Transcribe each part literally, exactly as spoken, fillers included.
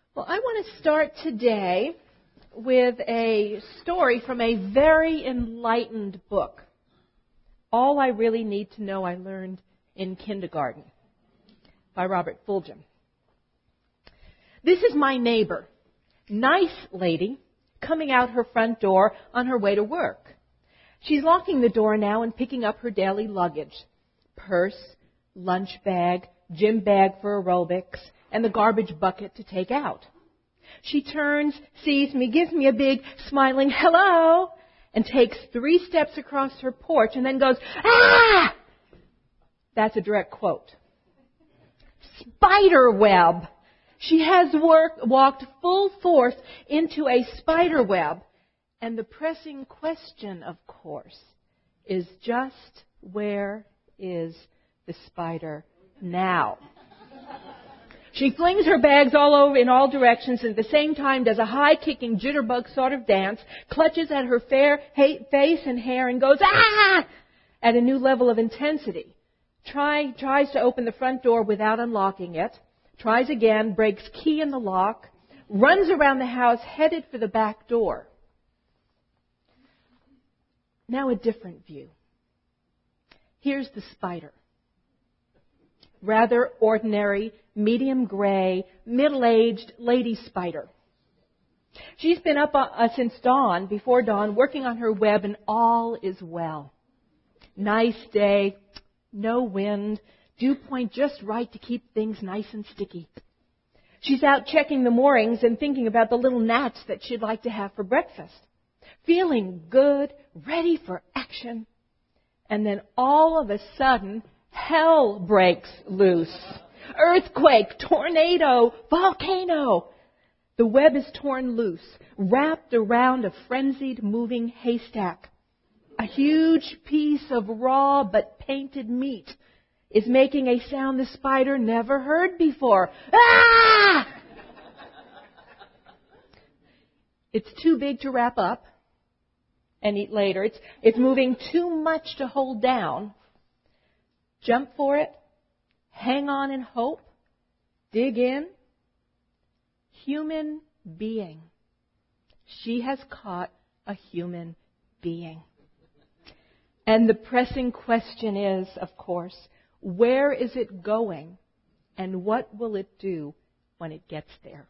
Well, I want to start today with a story from a very enlightened book. All I Really Need to Know I Learned in Kindergarten by Robert Fulghum. This is my neighbor, nice lady, coming out her front door on her way to work. She's locking the door now and picking up her daily luggage, purse, lunch bag, gym bag for aerobics, and the garbage bucket to take out. She turns, sees me, gives me a big smiling hello, and takes three steps across her porch and then goes, ah! That's a direct quote. Spider web. She has work, walked full force into a spider web. And the pressing question, of course, is just where is the spider now? She flings her bags all over in all directions and at the same time does a high-kicking jitterbug sort of dance, clutches at her fair face and hair and goes, ah! At a new level of intensity. Try, tries to open the front door without unlocking it. Tries again, breaks key in the lock, runs around the house headed for the back door. Now a different view. Here's the spider. Rather ordinary, medium gray, middle-aged lady spider. She's been up uh, since dawn, before dawn, working on her web, and all is well. Nice day, no wind, dew point just right to keep things nice and sticky. She's out checking the moorings and thinking about the little gnats that she'd like to have for breakfast. Feeling good, ready for action. And then all of a sudden, hell breaks loose. Earthquake, tornado, volcano. The web is torn loose, wrapped around a frenzied moving haystack. A huge piece of raw but painted meat is making a sound the spider never heard before. Ah! It's too big to wrap up and eat later. It's, it's moving too much to hold down. Jump for it. Hang on and hope. Dig in. Human being. She has caught a human being. And the pressing question is, of course, where is it going and what will it do when it gets there?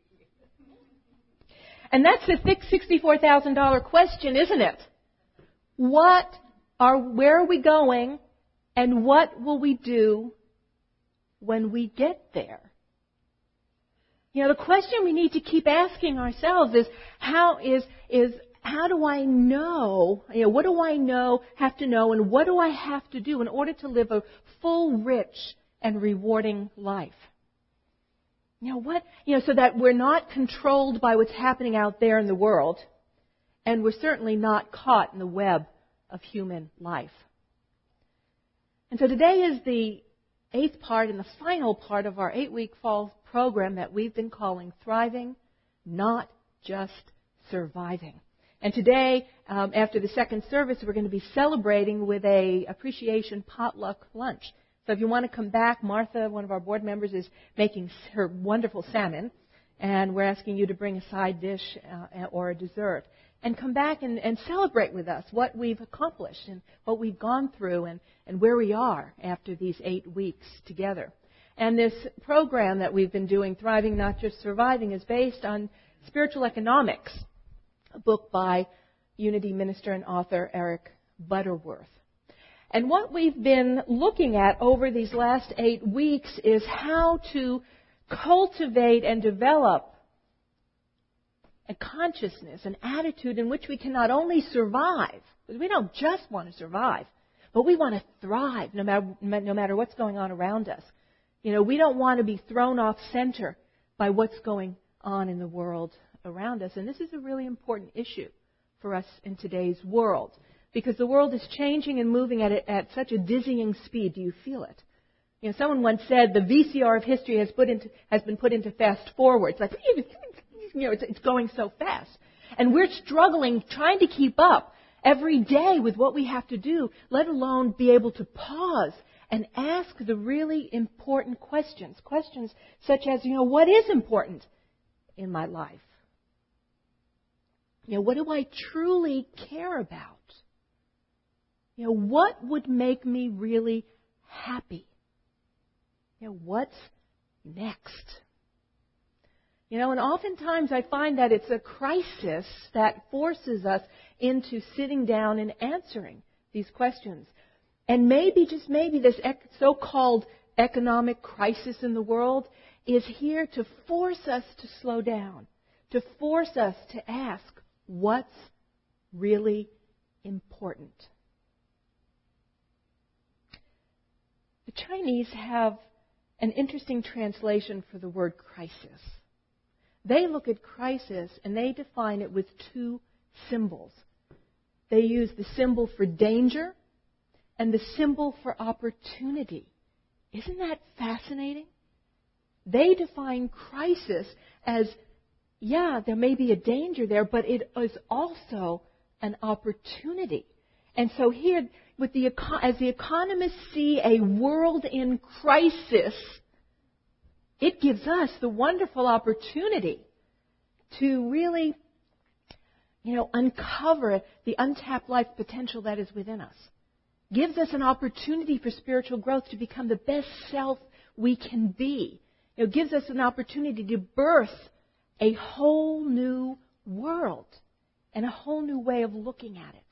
And that's the thick sixty-four thousand dollars question, isn't it? What are, where are we going and what will we do when we get there? You know, the question we need to keep asking ourselves is, how is, is, how do I know, you know, what do I know, have to know, and what do I have to do in order to live a full, rich, and rewarding life? You know, what, you know, so that we're not controlled by what's happening out there in the world, and we're certainly not caught in the web of human life. And so today is the eighth part and the final part of our eight-week fall program that we've been calling Thriving, Not Just Surviving. And today, um, after the second service, we're going to be celebrating with a appreciation potluck lunch. So if you want to come back, Martha, one of our board members, is making her wonderful salmon, and we're asking you to bring a side dish uh, or a dessert. And come back and, and celebrate with us what we've accomplished and what we've gone through and, and where we are after these eight weeks together. And this program that we've been doing, Thriving, Not Just Surviving, is based on Spiritual Economics, a book by Unity minister and author Eric Butterworth. And what we've been looking at over these last eight weeks is how to cultivate and develop a consciousness, an attitude in which we can not only survive, because we don't just want to survive, but we want to thrive no matter, no matter what's going on around us. You know, we don't want to be thrown off center by what's going on in the world around us. And this is a really important issue for us in today's world, because the world is changing and moving at, a, at such a dizzying speed. Do you feel it? You know, someone once said the V C R of history has, put into, has been put into fast forward. It's like, you know, it's, it's going so fast. And we're struggling, trying to keep up every day with what we have to do, let alone be able to pause and ask the really important questions. Questions such as, you know, what is important in my life? You know, what do I truly care about? You know, what would make me really happy? You know, what's next? You know, and oftentimes I find that it's a crisis that forces us into sitting down and answering these questions. And maybe, just maybe, this so-called economic crisis in the world is here to force us to slow down, to force us to ask, what's really important? The Chinese have an interesting translation for the word crisis. They look at crisis and they define it with two symbols. They use the symbol for danger and the symbol for opportunity. Isn't that fascinating? They define crisis as, yeah, there may be a danger there, but it is also an opportunity. And so here, with the, as the economists see a world in crisis, it gives us the wonderful opportunity to really, you know, uncover the untapped life potential that is within us. Gives us an opportunity for spiritual growth to become the best self we can be. It gives us an opportunity to birth a whole new world and a whole new way of looking at it.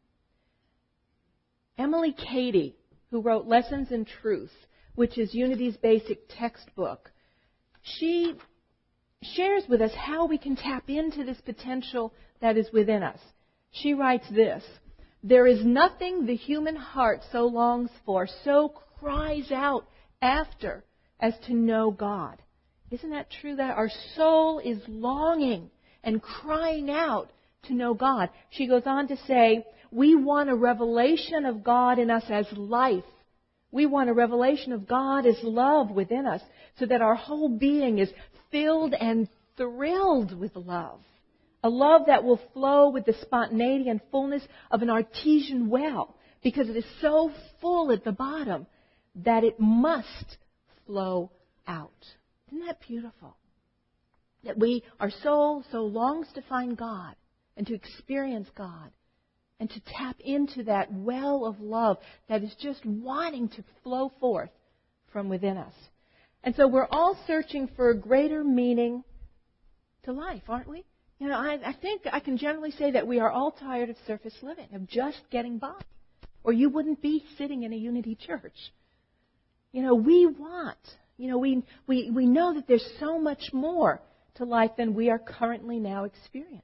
Emily Cady, who wrote Lessons in Truth, which is Unity's basic textbook, she shares with us how we can tap into this potential that is within us. She writes this: "There is nothing the human heart so longs for, so cries out after, as to know God." Isn't that true? That our soul is longing and crying out to know God. She goes on to say, we want a revelation of God in us as life. We want a revelation of God as love within us, so that our whole being is filled and thrilled with love. A love that will flow with the spontaneity and fullness of an artesian well, because it is so full at the bottom that it must flow out. Isn't that beautiful? That we, our soul so longs to find God and to experience God and to tap into that well of love that is just wanting to flow forth from within us. And so we're all searching for a greater meaning to life, aren't we? You know, I, I think I can generally say that we are all tired of surface living, of just getting by. Or you wouldn't be sitting in a Unity church. You know, we want, you know, we, we, we know that there's so much more to life than we are currently now experiencing.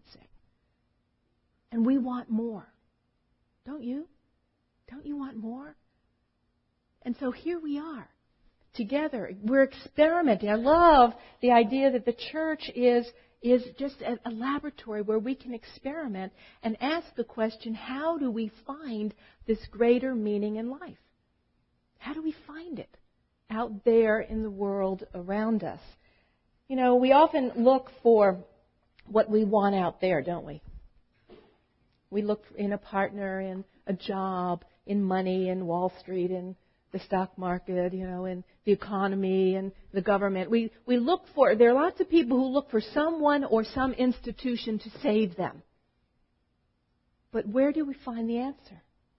And we want more. Don't you? Don't you want more? And so here we are, together. We're experimenting. I love the idea that the church is, is just a, a laboratory where we can experiment and ask the question, how do we find this greater meaning in life? How do we find it out there in the world around us? You know, we often look for what we want out there, don't we? We look in a partner, in a job, in money, in Wall Street, in the stock market, you know, in the economy and the government. We we look for, there are lots of people who look for someone or some institution to save them. But where do we find the answer?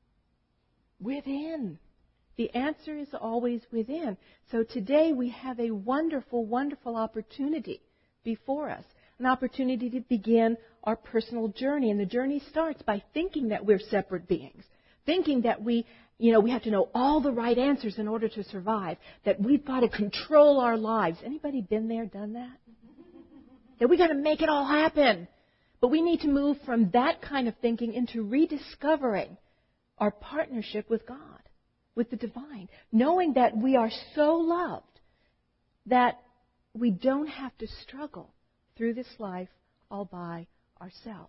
Within. The answer is always within. So today we have a wonderful, wonderful opportunity before us. An opportunity to begin our personal journey. And the journey starts by thinking that we're separate beings. Thinking that we, you know, we have to know all the right answers in order to survive. That we've got to control our lives. Anybody been there, done that? That we've got to make it all happen. But we need to move from that kind of thinking into rediscovering our partnership with God, with the divine. Knowing that we are so loved that we don't have to struggle through this life all by ourselves.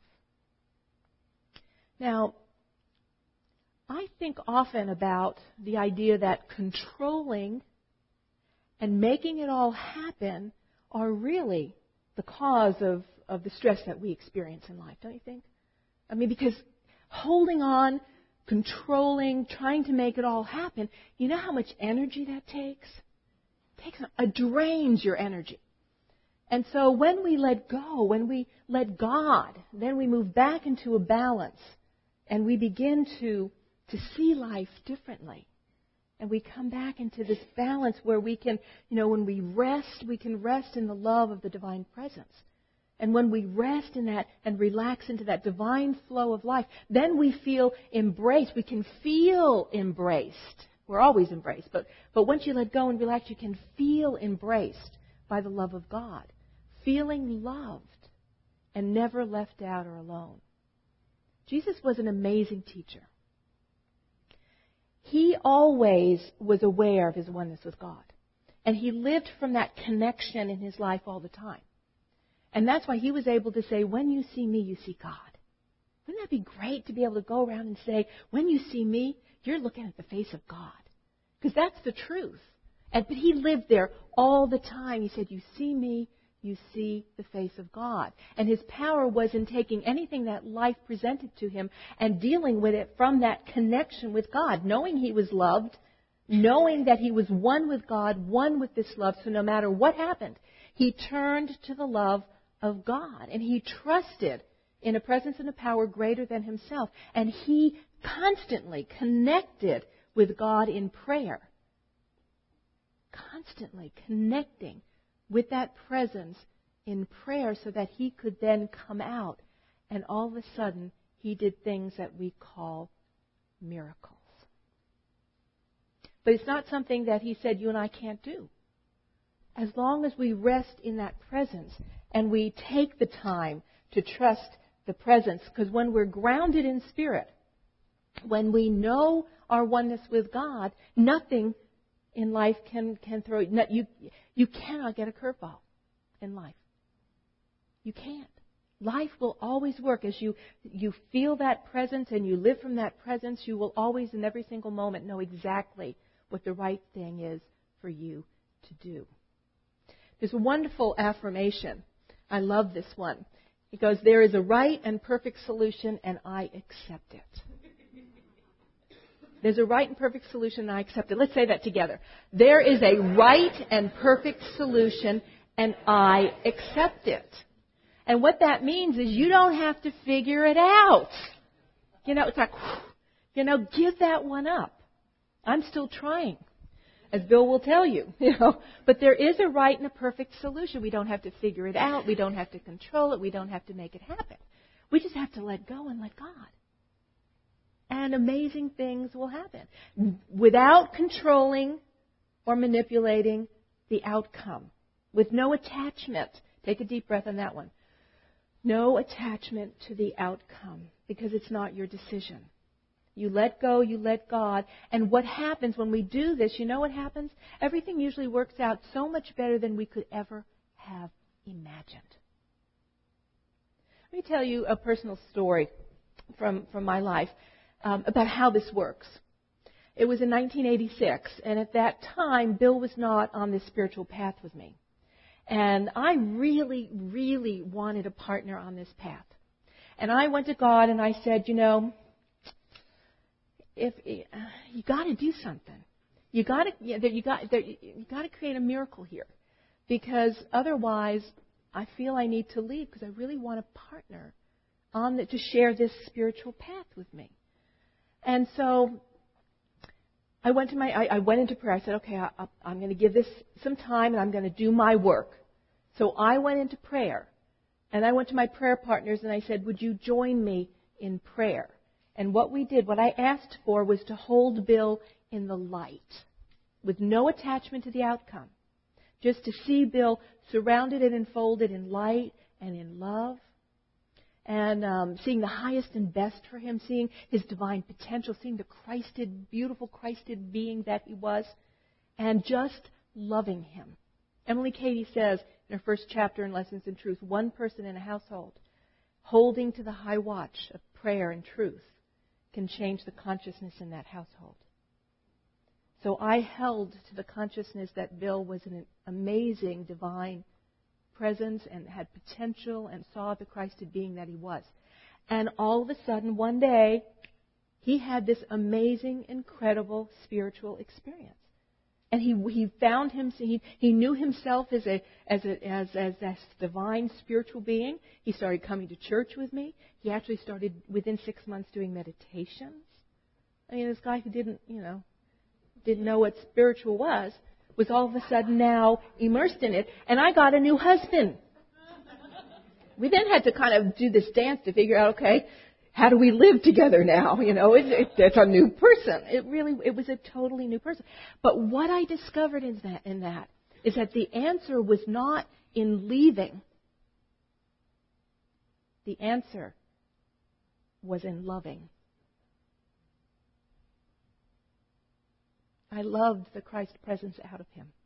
Now, I think often about the idea that controlling and making it all happen are really the cause of, of the stress that we experience in life, don't you think? I mean, because holding on, controlling, trying to make it all happen, you know how much energy that takes? It takes, it drains your energy. And so when we let go, when we let God, then we move back into a balance and we begin to, to see life differently. And we come back into this balance where we can, you know, when we rest, we can rest in the love of the divine presence. And when we rest in that and relax into that divine flow of life, then we feel embraced. We can feel embraced. We're always embraced. But, but once you let go and relax, you can feel embraced by the love of God. Feeling loved and never left out or alone. Jesus was an amazing teacher. He always was aware of his oneness with God. And he lived from that connection in his life all the time. And that's why he was able to say, when you see me, you see God. Wouldn't that be great to be able to go around and say, when you see me, you're looking at the face of God? Because that's the truth. And, but he lived there all the time. He said, you see me, you see the face of God. And his power was in taking anything that life presented to him and dealing with it from that connection with God, knowing he was loved, knowing that he was one with God, one with this love. So no matter what happened, he turned to the love of God. And he trusted in a presence and a power greater than himself. And he constantly connected with God in prayer. Constantly connecting with that presence in prayer so that he could then come out. And all of a sudden, he did things that we call miracles. But it's not something that he said you and I can't do. As long as we rest in that presence and we take the time to trust the presence, because when we're grounded in spirit, when we know our oneness with God, nothing in life can, can throw you. You cannot get a curveball in life. You can't. Life will always work. As you, you feel that presence and you live from that presence, you will always, in every single moment, know exactly what the right thing is for you to do. There's a wonderful affirmation. I love this one. It goes, there is a right and perfect solution, and I accept it. There's a right and perfect solution, and I accept it. Let's say that together. There is a right and perfect solution, and I accept it. And what that means is you don't have to figure it out. You know, it's like, you know, give that one up. I'm still trying, as Bill will tell you. You know, but there is a right and a perfect solution. We don't have to figure it out. We don't have to control it. We don't have to make it happen. We just have to let go and let God. And amazing things will happen without controlling or manipulating the outcome, with no attachment. Take a deep breath on that one. No attachment to the outcome, because it's not your decision. You let go, you let God. And what happens when we do this, you know what happens? Everything usually works out so much better than we could ever have imagined. Let me tell you a personal story from, from my life. Um, about how this works. It was in nineteen eighty-six, and at that time, Bill was not on this spiritual path with me. And I really, really wanted a partner on this path. And I went to God and I said, you know, if uh, you got to do something, you got to you got you got to create a miracle here, because otherwise, I feel I need to leave because I really want a partner on the, to share this spiritual path with me. And so I went to my, I, I went into prayer. I said, okay, I, I'm going to give this some time and I'm going to do my work. So I went into prayer, and I went to my prayer partners and I said, would you join me in prayer? And what we did, what I asked for, was to hold Bill in the light with no attachment to the outcome. Just to see Bill surrounded and enfolded in light and in love. And um, seeing the highest and best for him, seeing his divine potential, seeing the Christed, beautiful Christed being that he was, and just loving him. Emily Cady says in her first chapter in Lessons in Truth, one person in a household holding to the high watch of prayer and truth can change the consciousness in that household. So I held to the consciousness that Bill was an amazing divine presence and had potential and saw the Christed being that he was. And all of a sudden, one day, he had this amazing, incredible spiritual experience. And he he found him. He he knew himself as a as a as as a divine spiritual being. He started coming to church with me. He actually started within six months doing meditations. I mean, this guy who didn't you know didn't know what spiritual was was all of a sudden now immersed in it. And I got a new husband. We then had to kind of do this dance to figure out, okay, how do we live together now? You know, it, it, it's a new person. It really, it was a totally new person. But what I discovered in that, in that is that the answer was not in leaving. The answer was in loving. I loved the Christ presence out of him.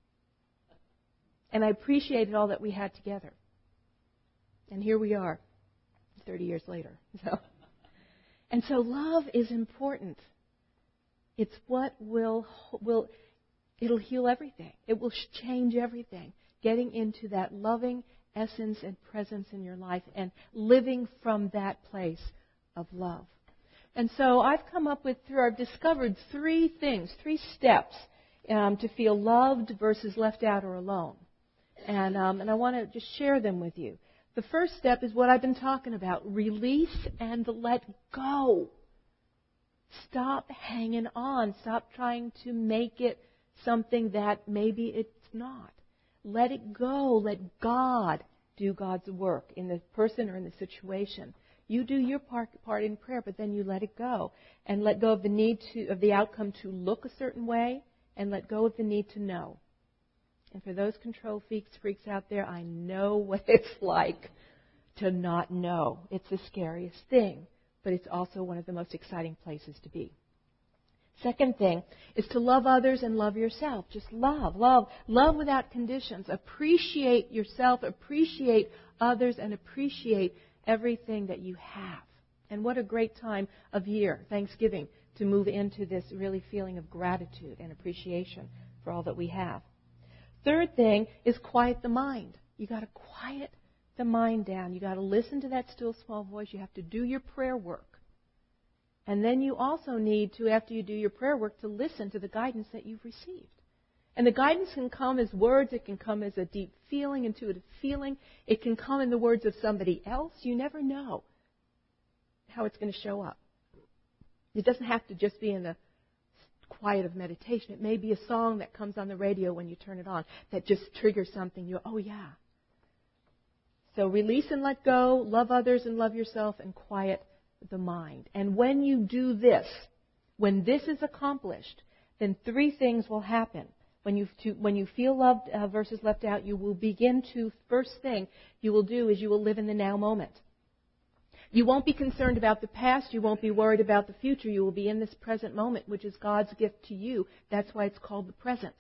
And I appreciated all that we had together. And here we are, thirty years later. So. And so love is important. It's what will, will, it'll heal everything. It will change everything. Getting into that loving essence and presence in your life and living from that place of love. And so I've come up with, through, I've discovered three things, three steps um, to feel loved versus left out or alone. And, um, and I want to just share them with you. The first step is what I've been talking about. Release and let go. Stop hanging on. Stop trying to make it something that maybe it's not. Let it go. Let God do God's work in the person or in the situation. You do your part, part in prayer, but then you let it go. And let go of the need to, of the outcome to look a certain way, and let go of the need to know. And for those control freaks, freaks out there, I know what it's like to not know. It's the scariest thing, but it's also one of the most exciting places to be. Second thing is to love others and love yourself. Just love, love, love without conditions. Appreciate yourself, appreciate others, and appreciate everything that you have. And what a great time of year, Thanksgiving, to move into this really feeling of gratitude and appreciation for all that we have. Third thing is quiet the mind. You got to quiet the mind down. You got to listen to that still small voice. You have to do your prayer work. And then you also need to, after you do your prayer work, to listen to the guidance that you've received. And the guidance can come as words. It can come as a deep feeling, intuitive feeling. It can come in the words of somebody else. You never know how it's going to show up. It doesn't have to just be in the quiet of meditation. It may be a song that comes on the radio when you turn it on that just triggers something. You oh yeah. So release and let go, love others and love yourself, and quiet the mind. And when you do this, when this is accomplished, then three things will happen. When you to, when you feel loved uh, versus left out, you will begin to, first thing you will do is you will live in the now moment. You won't be concerned about the past. You won't be worried about the future. You will be in this present moment, which is God's gift to you. That's why it's called the present.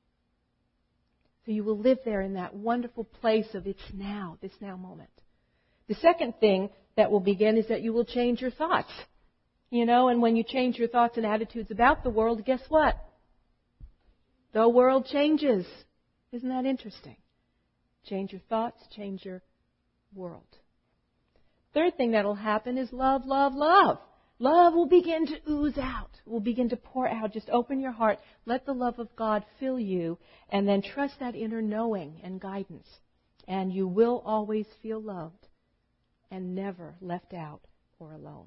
So you will live there in that wonderful place of it's now, this now moment. The second thing that will begin is that you will change your thoughts. You know, and when you change your thoughts and attitudes about the world, guess what? The world changes. Isn't that interesting? Change your thoughts, change your world. Third thing that will happen is love, love, love. Love will begin to ooze out, will begin to pour out. Just open your heart, let the love of God fill you, and then trust that inner knowing and guidance. And you will always feel loved and never left out or alone.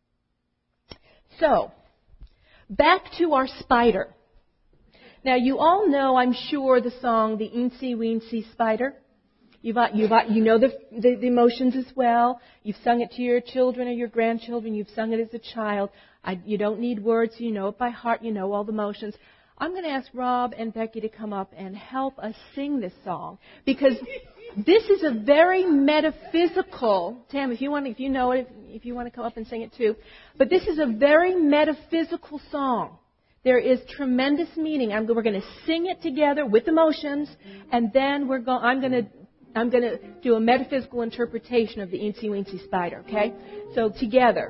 So, back to our spider. Now, you all know, I'm sure, the song, the Eensy Weensy Spider. You've, you've, you know the, the, the emotions as well. You've sung it to your children or your grandchildren. You've sung it as a child. I, you don't need words. You know it by heart. You know all the emotions. I'm going to ask Rob and Becky to come up and help us sing this song, because this is a very metaphysical. Tam, if you want, if you know it, if, if you want to come up and sing it too, but this is a very metaphysical song. There is tremendous meaning. I'm, we're going to sing it together with emotions, and then we're going. I'm going to. I'm going to do a metaphysical interpretation of the Eensy Weensy Spider, okay? So together.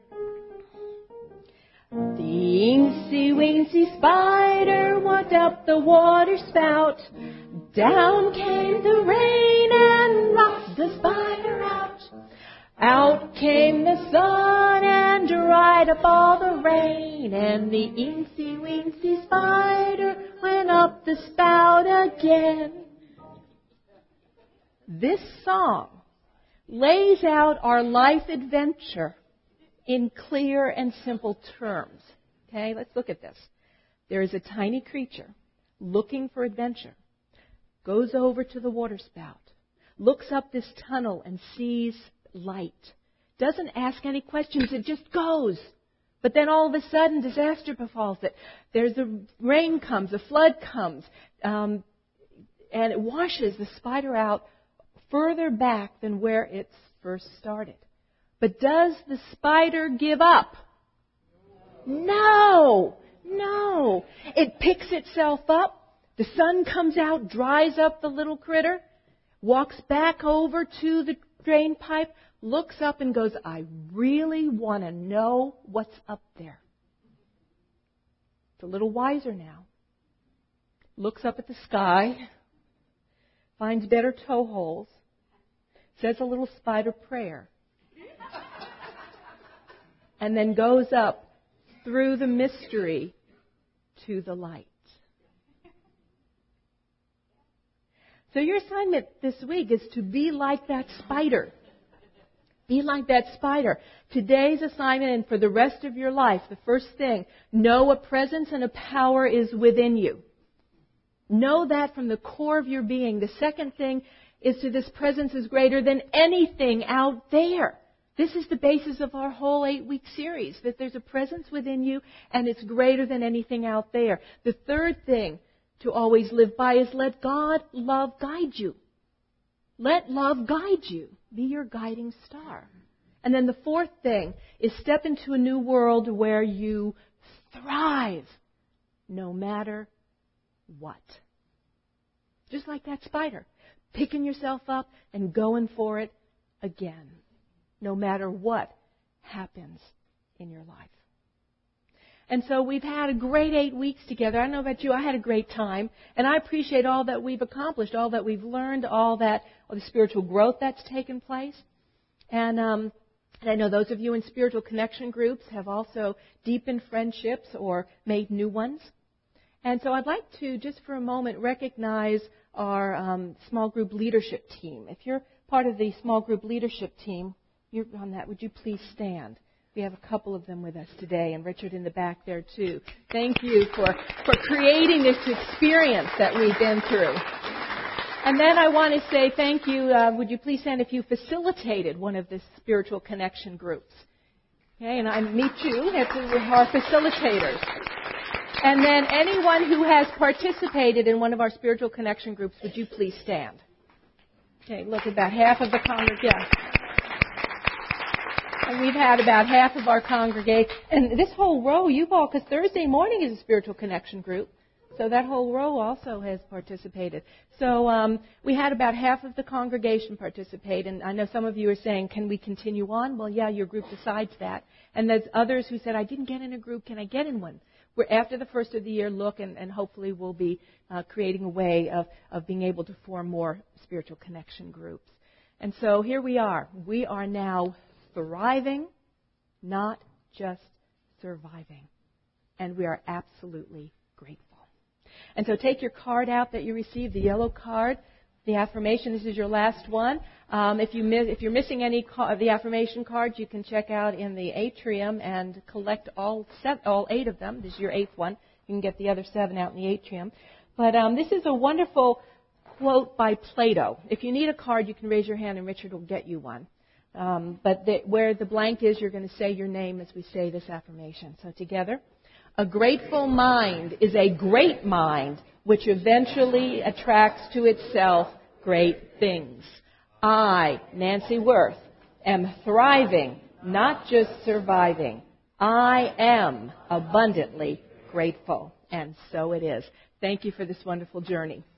The Eensy Weensy Spider walked up the water spout. Down came the rain and rocked the spider out. Out came the sun and dried up all the rain. And the Eensy Weensy Spider went open up the spout again. This song lays out our life adventure in clear and simple terms. Okay, let's look at this. There is a tiny creature looking for adventure, goes over to the water spout, looks up this tunnel and sees light. Doesn't ask any questions, it just goes. But then all of a sudden, disaster befalls it. There's a rain comes, a flood comes, um, and it washes the spider out further back than where it first started. But does the spider give up? No, no. It picks itself up. The sun comes out, dries up the little critter, walks back over to the drain pipe, looks up and goes, I really want to know what's up there. It's a little wiser now. Looks up at the sky, finds better toe holes, says a little spider prayer, and then goes up through the mystery to the light. So your assignment this week is to be like that spider. Be like that spider. Today's assignment and for the rest of your life, the first thing, know a presence and a power is within you. Know that from the core of your being. The second thing is to this presence is greater than anything out there. This is the basis of our whole eight-week series, that there's a presence within you and it's greater than anything out there. The third thing to always live by is let God love guide you. Let love guide you. Be your guiding star. And then the fourth thing is step into a new world where you thrive no matter what. Just like that spider, picking yourself up and going for it again, no matter what happens in your life. And so we've had a great eight weeks together. I don't know about you, I had a great time. And I appreciate all that we've accomplished, all that we've learned, all that, all the spiritual growth that's taken place. And, um, and I know those of you in spiritual connection groups have also deepened friendships or made new ones. And so I'd like to, just for a moment, recognize our um, small group leadership team. If you're part of the small group leadership team, you're on that, would you please stand? We have a couple of them with us today, and Richard in the back there too. Thank you for, for creating this experience that we've been through. And then I want to say thank you. Uh, would you please stand if you facilitated one of the spiritual connection groups? Okay, and I meet you as our facilitators. And then anyone who has participated in one of our spiritual connection groups, would you please stand? Okay, look, about half of the congregation. And we've had about half of our congregation. And this whole row, you've all, because Thursday morning is a spiritual connection group. So that whole row also has participated. So um, we had about half of the congregation participate. And I know some of you are saying, can we continue on? Well, yeah, your group decides that. And there's others who said, I didn't get in a group. Can I get in one? We're after the first of the year, look, and, and hopefully we'll be uh, creating a way of, of being able to form more spiritual connection groups. And so here we are. We are now thriving, not just surviving. And we are absolutely grateful. And so take your card out that you received, the yellow card, the affirmation. This is your last one. Um, if, you miss, if you're missing any ca- of the affirmation cards, you can check out in the atrium and collect all, seven, all eight of them. This is your eighth one. You can get the other seven out in the atrium. But um, this is a wonderful quote by Plato. If you need a card, you can raise your hand and Richard will get you one. Um, but the, where the blank is, you're going to say your name as we say this affirmation. So together. A grateful mind is a great mind which eventually attracts to itself great things. I, Nancy Worth, am thriving, not just surviving. I am abundantly grateful. And so it is. Thank you for this wonderful journey.